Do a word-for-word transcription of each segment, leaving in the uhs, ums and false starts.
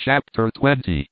Chapter twenty.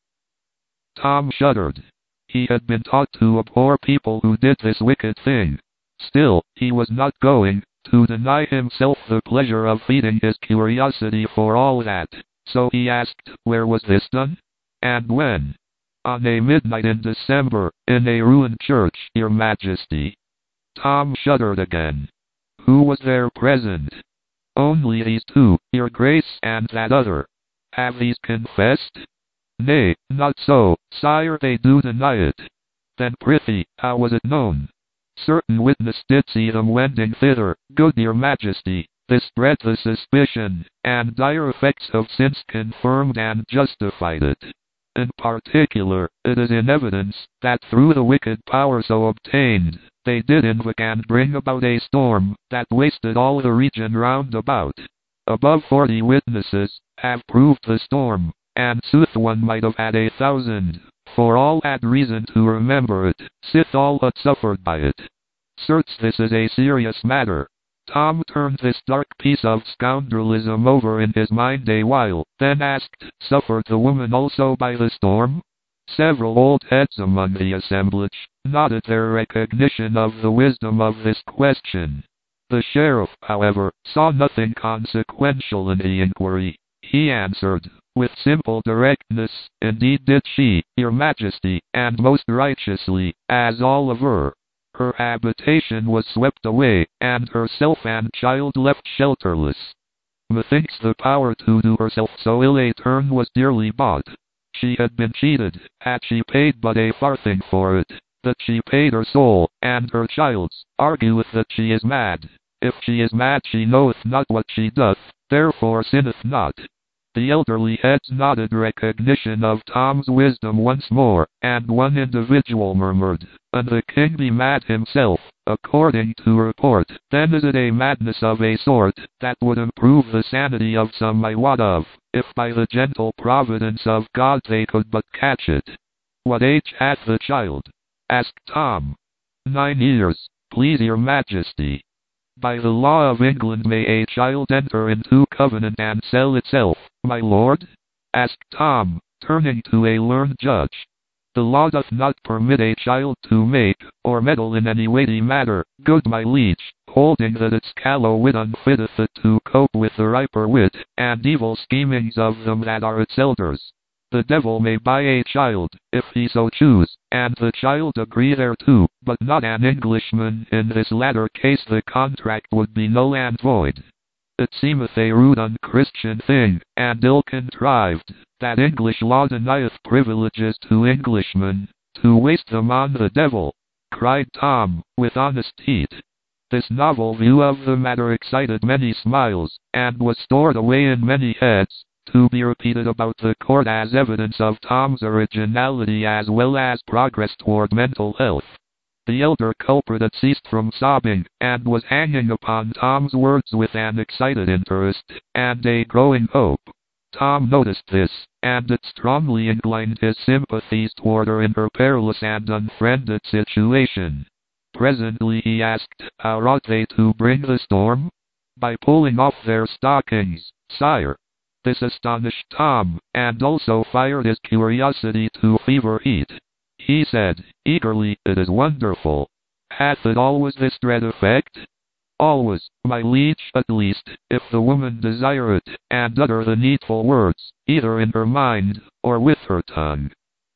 Tom shuddered. He had been taught to abhor people who did this wicked thing. Still, he was not going to deny himself the pleasure of feeding his curiosity for all that, so he asked, where was this done? And when? On a midnight in December, in a ruined church, Your Majesty. Tom shuddered again. Who was there present? Only these two, Your Grace and that other. Have these confessed? Nay, not so, sire, they do deny it. Then prithee, how was it known? Certain witness did see them wending thither, good Your Majesty. This bred the suspicion, and dire effects have since confirmed and justified it. In particular, it is in evidence, that through the wicked power so obtained, they did invoke and bring about a storm, that wasted all the region round about. Above forty witnesses have proved the storm, and sooth one might have had a thousand, for all had reason to remember it, sith all had suffered by it. Certes this is a serious matter. Tom turned this dark piece of scoundrelism over in his mind a while, then asked, suffered the woman also by the storm? Several old heads among the assemblage nodded their recognition of the wisdom of this question. The sheriff, however, saw nothing consequential in the inquiry. He answered, with simple directness, indeed did she, Your Majesty, and most righteously, as all aver. Her habitation was swept away, and herself and child left shelterless. Methinks the power to do herself so ill a turn was dearly bought. She had been cheated, had she paid but a farthing for it. That she paid her soul, and her child's, argueth that she is mad. If she is mad she knoweth not what she doth, therefore sinneth not. The elderly heads nodded recognition of Tom's wisdom once more, and one individual murmured, and the king be mad himself, according to report. Then is it a madness of a sort, that would improve the sanity of some I wot of, if by the gentle providence of God they could but catch it. What age hath the child? Asked Tom. Nine years, please Your Majesty. By the law of England may a child enter into covenant and sell itself, my lord? Asked Tom, turning to a learned judge. The law doth not permit a child to make, or meddle in any weighty matter, good my liege, holding that its callow wit unfitteth it to cope with the riper wit, and evil schemings of them that are its elders. The devil may buy a child, if he so choose, and the child agree thereto, but not an Englishman. In this latter case the contract would be null and void. It seemeth a rude unchristian thing, and ill contrived, that English law denieth privileges to Englishmen, to waste them on the devil, cried Tom, with honest heat. This novel view of the matter excited many smiles, and was stored away in many heads, to be repeated about the court as evidence of Tom's originality as well as progress toward mental health. The elder culprit had ceased from sobbing, and was hanging upon Tom's words with an excited interest, and a growing hope. Tom noticed this, and it strongly inclined his sympathies toward her in her perilous and unfriended situation. Presently he asked, how ought they to bring the storm? By pulling off their stockings, sire. This astonished Tom, and also fired his curiosity to fever heat. He said, eagerly, it is wonderful. Hath it always this dread effect? Always, my liege, at least, if the woman desire it, and utter the needful words, either in her mind, or with her tongue.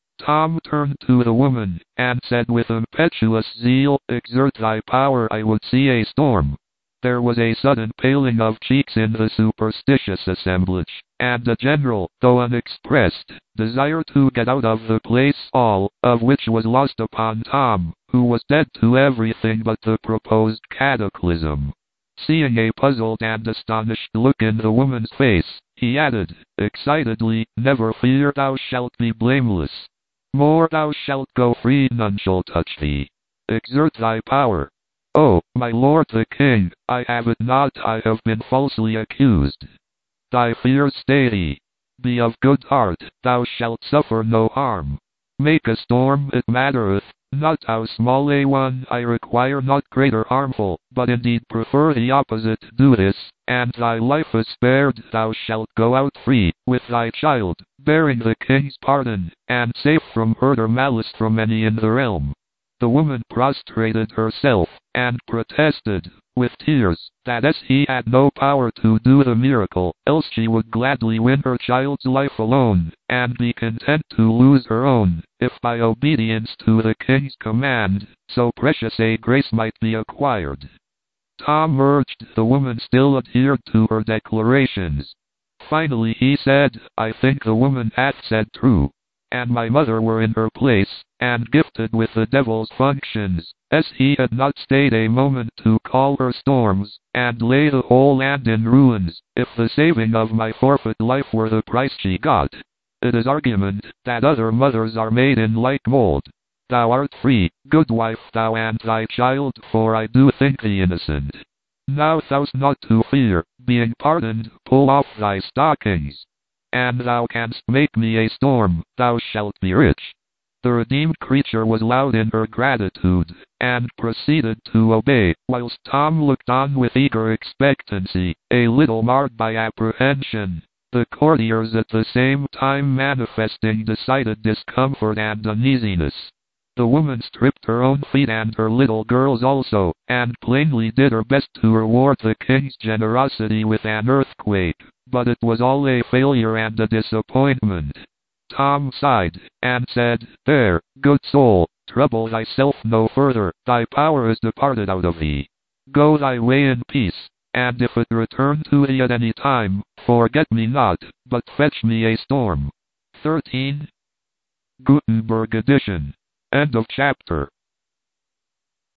Tom turned to the woman, and said with impetuous zeal, exert thy power, I would see a storm. There was a sudden paling of cheeks in the superstitious assemblage, and a general, though unexpressed, desire to get out of the place, all of which was lost upon Tom, who was dead to everything but the proposed cataclysm. Seeing a puzzled and astonished look in the woman's face, he added, excitedly, never fear, thou shalt be blameless. More, thou shalt go free, none shall touch thee. Exert thy power. Oh, my lord the king, I have it not, I have been falsely accused. Thy fears stay thee. Be of good heart, thou shalt suffer no harm. Make a storm, it mattereth Not how small a one I require, not great or harmful, but indeed prefer the opposite. Do this, and thy life is spared. Thou shalt go out free, with thy child, bearing the king's pardon, and safe from hurt or malice from any in the realm. The woman prostrated herself, and protested, with tears, that as he had no power to do the miracle, else she would gladly win her child's life alone, and be content to lose her own, if by obedience to the king's command, so precious a grace might be acquired. Tom urged. The woman still adhered to her declarations. Finally he said, I think the woman hath said true, and my mother were in her place, and gifted with the devil's functions, as he had not stayed a moment to call her storms, and lay the whole land in ruins, if the saving of my forfeit life were the price she got. It is argument, that other mothers are made in like mold. Thou art free, good wife, thou and thy child, for I do think thee innocent. Now thou'st not to fear, being pardoned, pull off thy stockings. And thou canst make me a storm, thou shalt be rich. The redeemed creature was loud in her gratitude, and proceeded to obey, whilst Tom looked on with eager expectancy, a little marred by apprehension, the courtiers at the same time manifesting decided discomfort and uneasiness. The woman stripped her own feet and her little girl's also, and plainly did her best to reward the king's generosity with an earthquake, but it was all a failure and a disappointment. Tom sighed, and said, There, good soul, trouble thyself no further, thy power is departed out of thee. Go thy way in peace, and if it return to thee at any time, forget me not, but fetch me a storm. thirteen. Gutenberg edition. End of chapter.